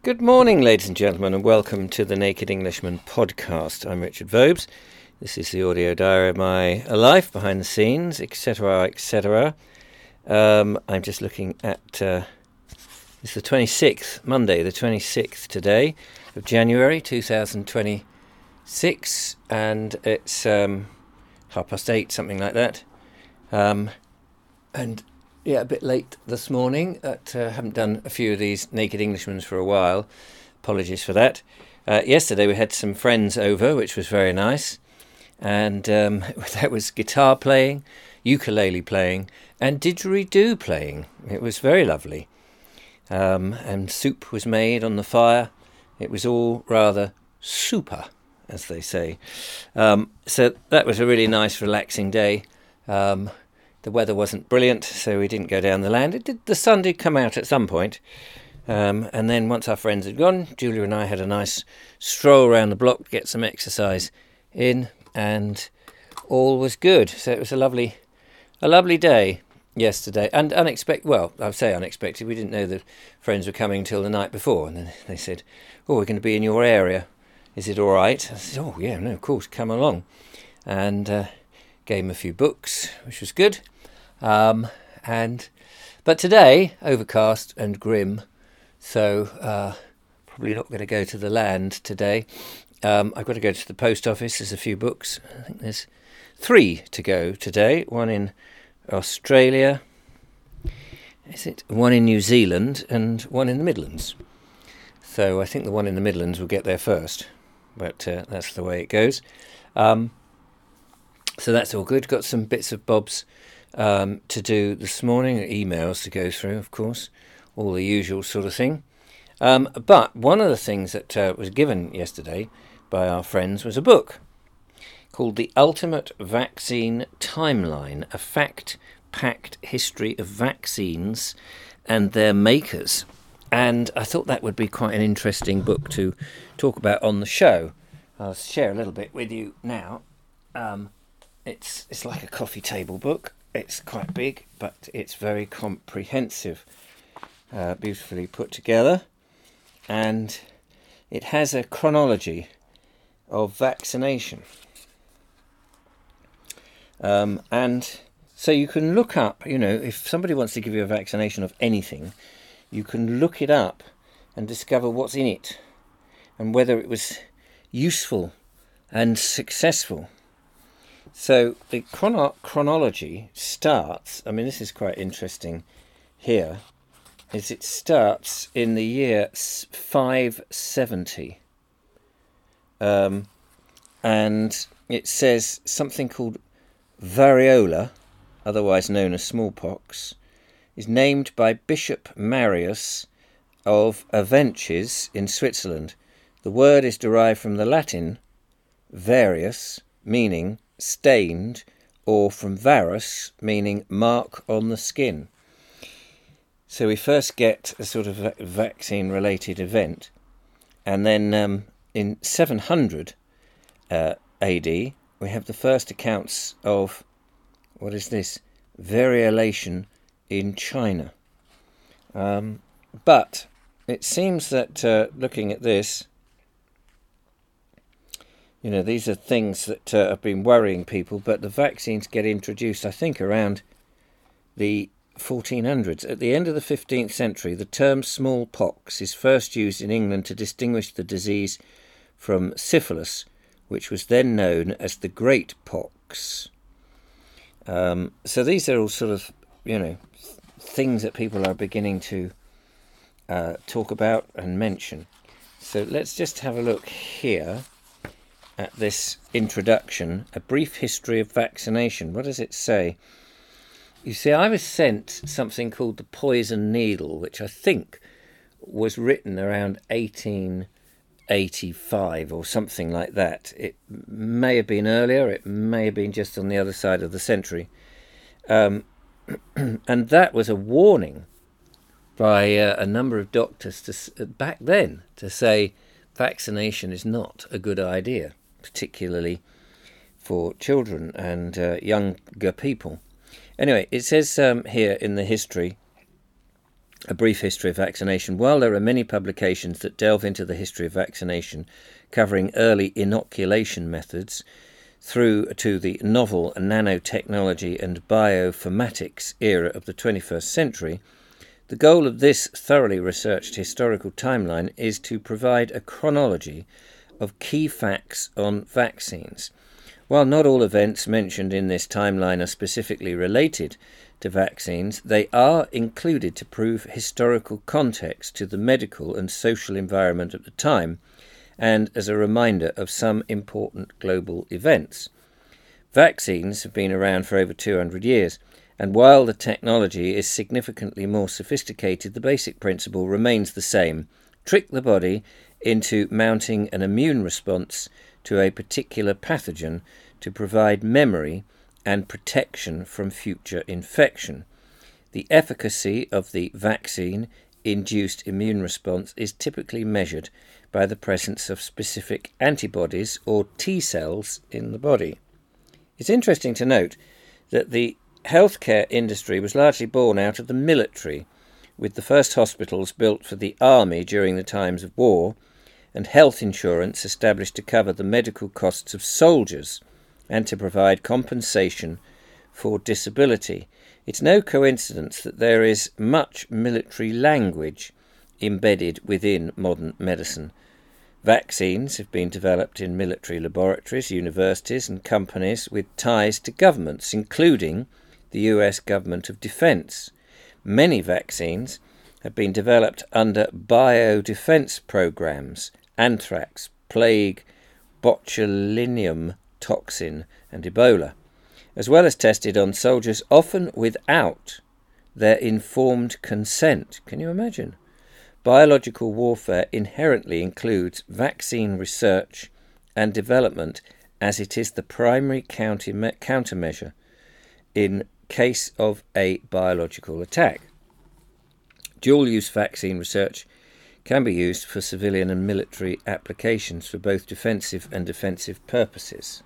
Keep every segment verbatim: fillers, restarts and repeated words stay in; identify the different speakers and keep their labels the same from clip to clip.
Speaker 1: Good morning, ladies and gentlemen, and welcome to the Naked Englishman podcast. I'm Richard Vobes. This is the audio diary of my life, behind the scenes, et cetera, et cetera. Um, I'm just looking at, uh, it's the twenty-sixth, Monday, the twenty-sixth today of January two thousand twenty-six, and it's um, half past eight, something like that. Um, and Yeah, a bit late this morning. That uh, haven't done a few of these Naked Englishmen for a while. Apologies for that. Uh, yesterday we had some friends over, which was very nice. And um, that was guitar playing, ukulele playing, and didgeridoo playing. It was very lovely. Um, and soup was made on the fire. It was all rather super, as they say. Um, so that was a really nice, relaxing day. Um, The weather wasn't brilliant, so we didn't go down the land. It did, the sun did come out at some point. Um, and then once our friends had gone, Julia and I had a nice stroll around the block to get some exercise in, and all was good. So it was a lovely, a lovely day yesterday. And unexpected, well, I'll say unexpected. We didn't know the friends were coming until the night before. And then they said, oh, we're going to be in your area. Is it all right? I said, oh, yeah, no, of course, come along. And uh, gave them a few books, which was good. Um, and but today, overcast and grim, so uh, probably not going to go to the land today. Um, I've got to go to the post office. There's a few books. I think there's three to go today. One in Australia, is it? One in New Zealand and one in the Midlands. So I think the one in the Midlands will get there first, but uh, that's the way it goes. Um, so that's all good. Got some bits of bobs Um, to do this morning, emails to go through, of course, all the usual sort of thing. Um, but one of the things that uh, was given yesterday by our friends was a book called The Ultimate Vaccine Timeline, a fact-packed history of vaccines and their makers. And I thought that would be quite an interesting book to talk about on the show. I'll share a little bit with you now. Um, it's it's like a coffee table book. It's quite big, but it's very comprehensive, uh, beautifully put together, and it has a chronology of vaccination. Um, and so you can look up, you know, if somebody wants to give you a vaccination of anything, you can look it up and discover what's in it and whether it was useful and successful. So the chrono- chronology starts, I mean, this is quite interesting here, is it starts in the year five seventy. Um, and it says something called variola, otherwise known as smallpox, is named by Bishop Marius of Avenches in Switzerland. The word is derived from the Latin varius, meaning stained, or from varus, meaning mark on the skin. So we first get a sort of va- vaccine-related event, and then um, in seven hundred uh, A D, we have the first accounts of, what is this, variolation in China. Um, but it seems that, uh, looking at this, you know, these are things that uh, have been worrying people, but the vaccines get introduced, I think, around the fourteen hundreds. At the end of the fifteenth century, the term smallpox is first used in England to distinguish the disease from syphilis, which was then known as the Great Pox. Um, so these are all sort of, you know, th- things that people are beginning to uh, talk about and mention. So let's just have a look here at this introduction, a brief history of vaccination. What does it say? You see, I was sent something called The Poison Needle, which I think was written around eighteen eighty-five or something like that. It may have been earlier, it may have been just on the other side of the century. Um, and that was a warning by uh, a number of doctors to, back then to say vaccination is not a good idea, particularly for children and uh, younger people. Anyway, it says um, here in the history A Brief History of Vaccination. While there are many publications that delve into the history of vaccination, covering early inoculation methods through to the novel nanotechnology and bioinformatics era of the twenty-first century, the goal of this thoroughly researched historical timeline is to provide a chronology of key facts on vaccines. While not all events mentioned in this timeline are specifically related to vaccines, they are included to prove historical context to the medical and social environment at the time, and as a reminder of some important global events. Vaccines have been around for over two hundred years, and while the technology is significantly more sophisticated, the basic principle remains the same: trick the body into mounting an immune response to a particular pathogen to provide memory and protection from future infection. The efficacy of the vaccine-induced immune response is typically measured by the presence of specific antibodies or T cells in the body. It's interesting to note that the healthcare industry was largely born out of the military, with the first hospitals built for the army during the times of war, and health insurance established to cover the medical costs of soldiers and to provide compensation for disability. It's no coincidence that there is much military language embedded within modern medicine. Vaccines have been developed in military laboratories, universities and companies with ties to governments, including the U S Government of Defense. Many vaccines have been developed under biodefense programs: anthrax, plague, botulinum toxin and Ebola, as well as tested on soldiers, often without their informed consent. Can you imagine? Biological warfare inherently includes vaccine research and development, as it is the primary countermeasure in case of a biological attack. Dual-use vaccine research can be used for civilian and military applications for both defensive and offensive purposes.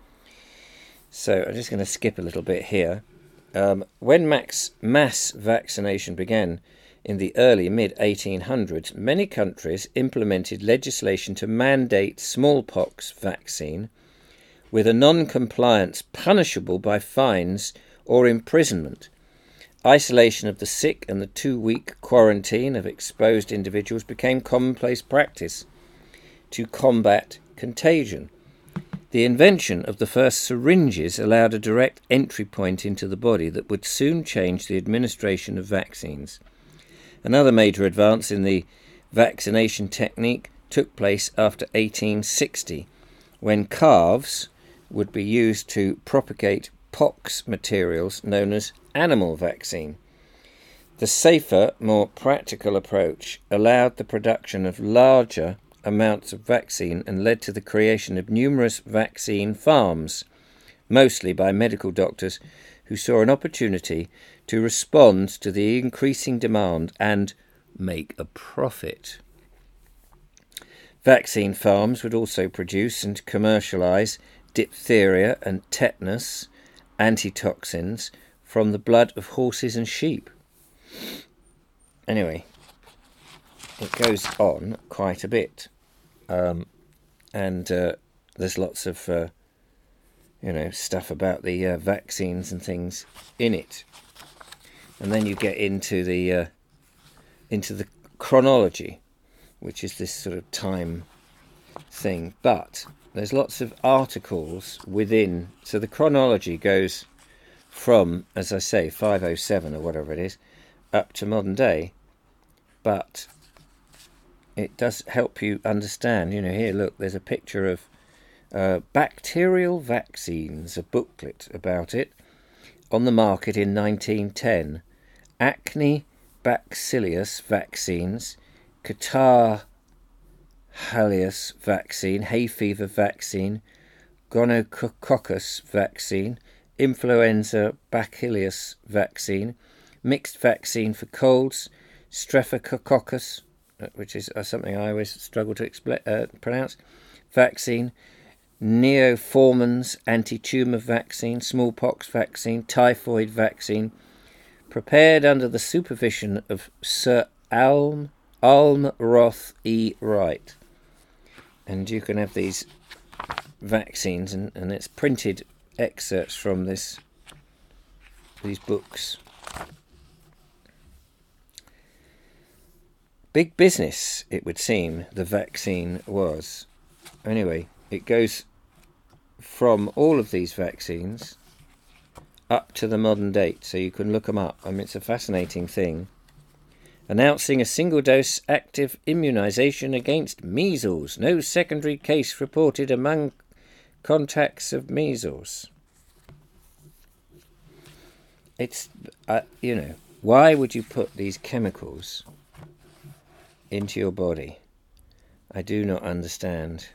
Speaker 1: So I'm just going to skip a little bit here. Um, when max, mass vaccination began in the early mid eighteen hundreds, many countries implemented legislation to mandate smallpox vaccine, with a non-compliance punishable by fines or imprisonment. Isolation of the sick and the two-week quarantine of exposed individuals became commonplace practice to combat contagion. The invention of the first syringes allowed a direct entry point into the body that would soon change the administration of vaccines. Another major advance in the vaccination technique took place after eighteen sixty, when calves would be used to propagate pox materials known as animal vaccine. The safer, more practical approach allowed the production of larger amounts of vaccine and led to the creation of numerous vaccine farms, mostly by medical doctors who saw an opportunity to respond to the increasing demand and make a profit. Vaccine farms would also produce and commercialize diphtheria and tetanus antitoxins from the blood of horses and sheep. Anyway, it goes on quite a bit, um, and uh, there's lots of uh, you know stuff about the uh, vaccines and things in it, and then you get into the uh, into the chronology, which is this sort of time thing. But there's lots of articles within, so the chronology goes from, as I say, five oh seven or whatever it is, up to modern day. But it does help you understand. You know, here, look, there's a picture of uh, bacterial vaccines, a booklet about it, on the market in nineteen ten. Acne bacillus vaccines, catarrh halius vaccine, hay fever vaccine, gonococcus vaccine, influenza bacillus vaccine, mixed vaccine for colds, streptococcus, which is something I always struggle to expl- uh, pronounce, vaccine, neoformans anti-tumour vaccine, smallpox vaccine, typhoid vaccine, prepared under the supervision of Sir Alm, Almroth E. Wright. And you can have these vaccines, and, and it's printed excerpts from this these books. Big business, it would seem, the vaccine was. Anyway, it goes from all of these vaccines up to the modern date, so you can look them up. I mean, it's a fascinating thing. Announcing a single-dose active immunisation against measles. No secondary case reported among contacts of measles. It's, uh, you know, why would you put these chemicals into your body? I do not understand.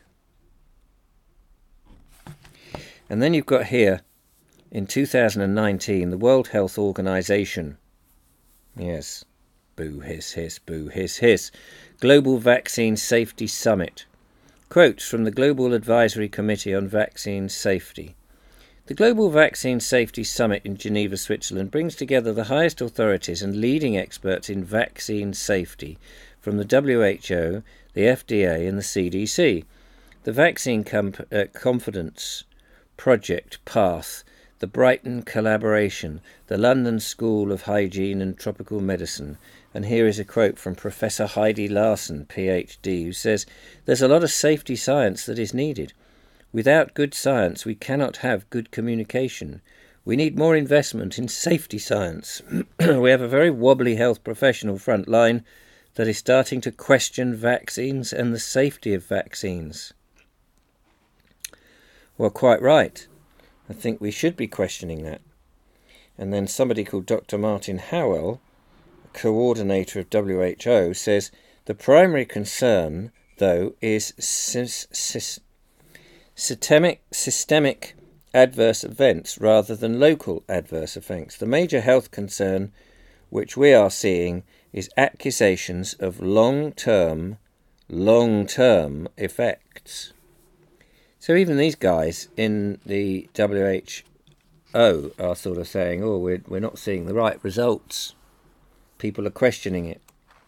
Speaker 1: And then you've got here, in two thousand nineteen, the World Health Organization, yes, boo, hiss, hiss, boo, hiss, hiss, Global Vaccine Safety Summit. Quotes from the Global Advisory Committee on Vaccine Safety. The Global Vaccine Safety Summit in Geneva, Switzerland, brings together the highest authorities and leading experts in vaccine safety from the W H O, the F D A and the C D C. The Vaccine Comp- uh, Confidence Project Path, the Brighton Collaboration, the London School of Hygiene and Tropical Medicine. And here is a quote from Professor Heidi Larson, P H D, who says, "There's a lot of safety science that is needed. Without good science, we cannot have good communication. We need more investment in safety science. We have a very wobbly health professional front line that is starting to question vaccines and the safety of vaccines." Well, quite right. I think we should be questioning that. And then somebody called Doctor Martin Howell, coordinator of W H O, says the primary concern, though, is sy- sy- systemic, systemic adverse events rather than local adverse events. The major health concern which we are seeing is accusations of long-term, long-term effects. So even these guys in the W H O are sort of saying, oh, we're, we're not seeing the right results. People are questioning it.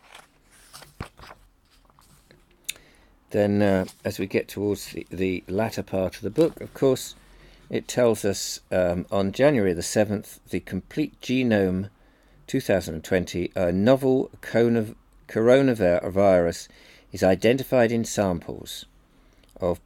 Speaker 1: Then uh, as we get towards the, the latter part of the book, of course, it tells us um, on January the seventh, the Complete Genome two thousand twenty, a novel coronavirus is identified in samples of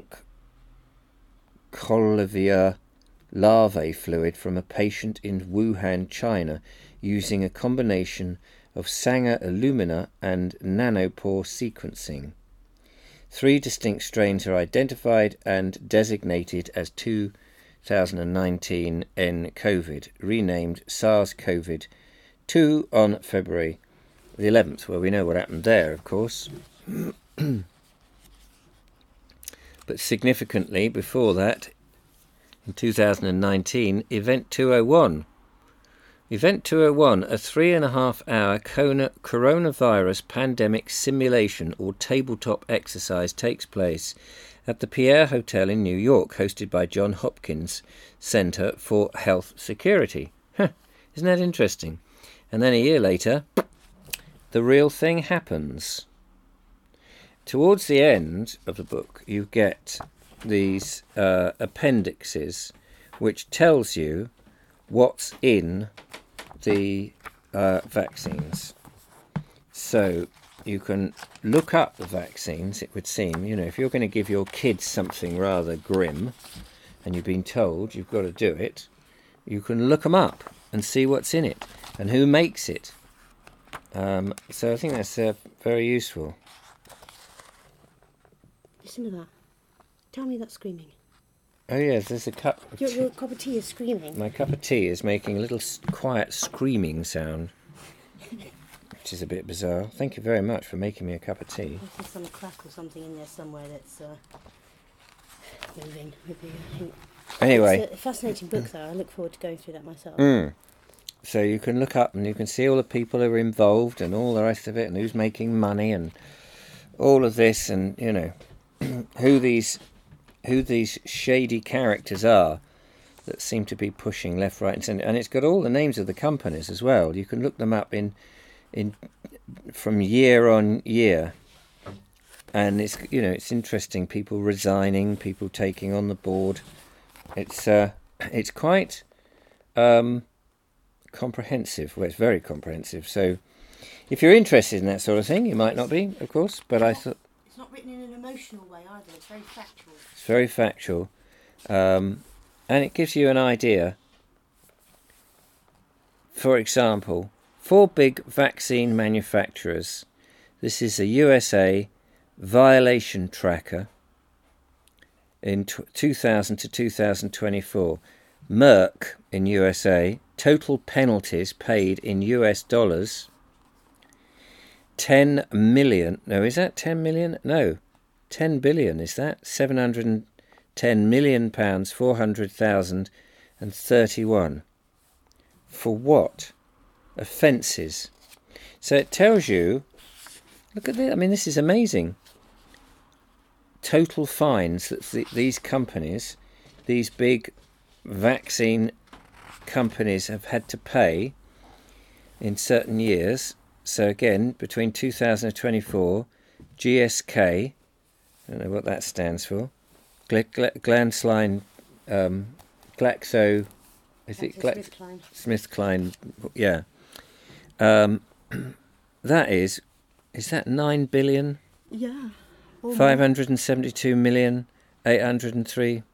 Speaker 1: bronchoalveolar larvae fluid from a patient in Wuhan, China, using a combination of Sanger Illumina and nanopore sequencing. Three distinct strains are identified and designated as two thousand nineteen N COVID, renamed SARS-CoV two on February the eleventh. Well, we know what happened there, of course. But significantly, before that, in two thousand nineteen, Event two oh one. Event two oh one, a three and a half hour coronavirus pandemic simulation or tabletop exercise, takes place at the Pierre Hotel in New York, hosted by Johns Hopkins Center for Health Security. Huh, isn't that interesting? And then a year later, the real thing happens. Towards the end of the book, you get these uh, appendixes, which tells you what's in the uh, vaccines. So you can look up the vaccines, it would seem. You know, if you're going to give your kids something rather grim, and you've been told you've got to do it, you can look them up and see what's in it and who makes it. Um, so I think that's uh, very useful.
Speaker 2: Listen to that. Tell me that's screaming.
Speaker 1: Oh yes, there's a cup of
Speaker 2: Your,
Speaker 1: tea.
Speaker 2: your cup of tea is screaming.
Speaker 1: My cup of tea is making a little quiet screaming sound, which is a bit bizarre. Thank you very much for making me a cup of tea.
Speaker 2: There's some crack or something in there somewhere that's uh, moving. Maybe, I think.
Speaker 1: Anyway.
Speaker 2: It's a fascinating book, though. I look forward to going through that myself.
Speaker 1: Mm. So you can look up and you can see all the people who are involved and all the rest of it and who's making money and all of this and, you know, who these... who these shady characters are that seem to be pushing left, right, and centre, and it's got all the names of the companies as well. You can look them up in, in from year on year, and it's you know it's interesting. People resigning, people taking on the board. It's uh, it's quite um, comprehensive. Well, it's very comprehensive. So, if you're interested in that sort of thing, you might not be, of course. But I thought
Speaker 2: it's not written in an emotional way either. It's very factual.
Speaker 1: It's very factual. Um, And it gives you an idea. For example, four big vaccine manufacturers. This is a U S A violation tracker in two thousand to two thousand twenty-four. Merck in U S A, total penalties paid in U S dollars, ten million. No, is that ten million? No, ten billion, is that? seven hundred ten million pounds, four hundred thousand and thirty-one. For what? Offences. So it tells you, look at this, I mean, this is amazing. Total fines that th- these companies, these big vaccine companies have had to pay in certain years. So again, between two thousand twenty-four, G S K, I don't know what that stands for, Glansline, um, Glaxo, is it Gla-
Speaker 2: SmithKline.
Speaker 1: SmithKline, yeah. Um, that is, is that nine billion?
Speaker 2: Yeah.
Speaker 1: five hundred seventy-two million, eight hundred three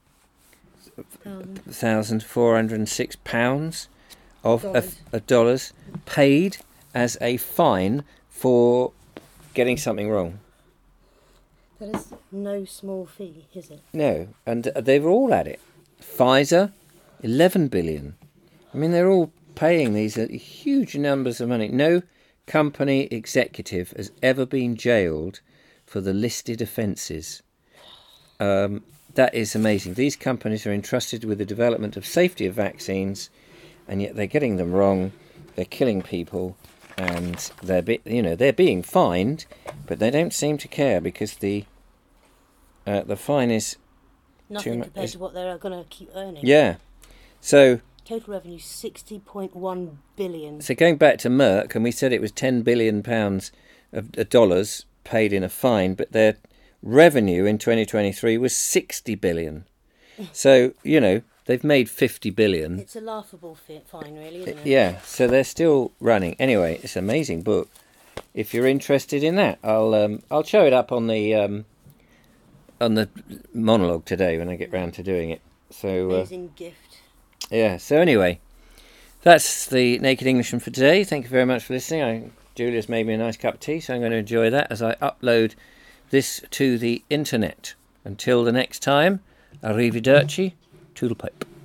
Speaker 1: thousand, four hundred six pounds of
Speaker 2: dollars.
Speaker 1: Of, of dollars paid as a fine for getting something wrong.
Speaker 2: That is no small fee, is it?
Speaker 1: No, and they've all at it. Pfizer, eleven billion. I mean, they're all paying these huge numbers of money. No company executive has ever been jailed for the listed offences. Um, that is amazing. These companies are entrusted with the development of safety of vaccines, and yet they're getting them wrong. They're killing people. And they're, be, you know, they're being fined, but they don't seem to care because the uh, the fine is
Speaker 2: nothing
Speaker 1: mu-
Speaker 2: compared
Speaker 1: is,
Speaker 2: to what they're going to keep earning.
Speaker 1: Yeah, so
Speaker 2: Total revenue sixty point one billion.
Speaker 1: So going back to Merck, and we said it was ten billion pounds of dollars paid in a fine, but their revenue in twenty twenty-three was sixty billion. So you know. They've made fifty billion.
Speaker 2: It's a laughable fit fine, really, isn't it?
Speaker 1: Yeah, so they're still running. Anyway, it's an amazing book. If you're interested in that, I'll um, I'll show it up on the um, on the monologue today when I get round to doing it. So uh,
Speaker 2: amazing gift.
Speaker 1: Yeah. So anyway, that's the Naked Englishman for today. Thank you very much for listening. I, Julia's made me a nice cup of tea, so I'm going to enjoy that as I upload this to the internet. Until the next time, arrivederci. Toodle pipe.